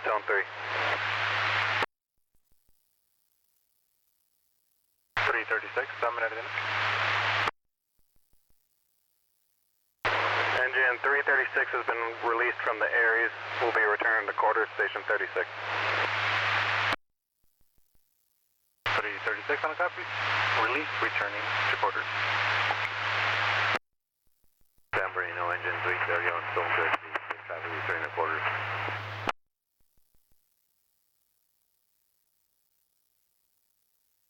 Zone 3. 336, dominant image. Engine 336 has been released from the Aries. Will be returned to quarters, station 36. 336 on a copy. Release, returning to quarters. San Marino, engine 330 on zone 30. Traffic returning to quarters.